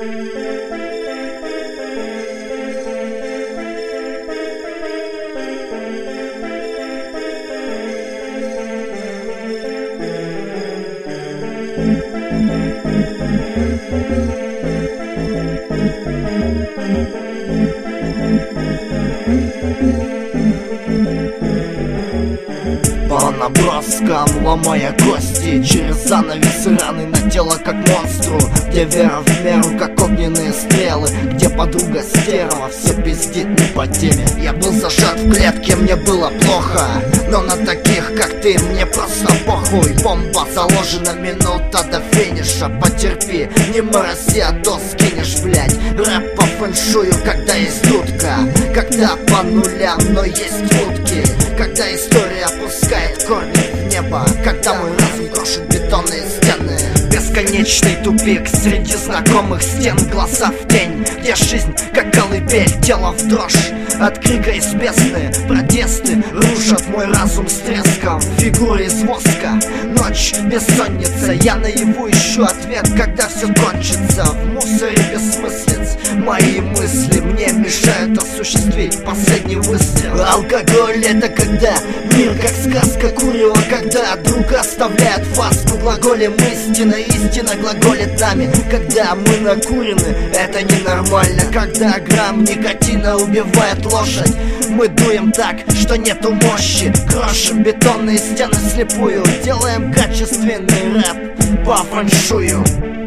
По наброскам, ломая кости, через занавесы раны на тело как монстру, где вера в меру как огненные стрелы, где подруга стерва все пиздит не по теме. Я был зажат в клетке, мне было плохо, но на таких как ты мне просто похуй. Бомба заложена, минута до финиша, потерпи, не морози, а то скинешь, блять. Рэп по фэншую, когда есть дудка, когда по нулям, но есть утки, когда история опускает корни в небо, когда мой разум крошит бетонные стены. Бесконечный тупик среди знакомых стен, глаза в тень, где жизнь как колыбель, тело в дрожь от крика из бездны. Протесты рушат мой разум с треском, фигуры из воска. Ночь, бессонница, я наяву ищу ответ, когда все кончится. В мусоре бессмыслиц мои мысли мне мешают осуществить последний выстрел. Алкоголь — это когда мир как сказка, курево, когда друг оставляет фаску. Глаголем истина, истина глаголит нами. Когда мы накурены, это ненормально. Когда грамм никотина убивает лошадь, мы дуем так, что нету мощи. Крошим бетонные стены слепую, делаем качественный рэп по фэншую.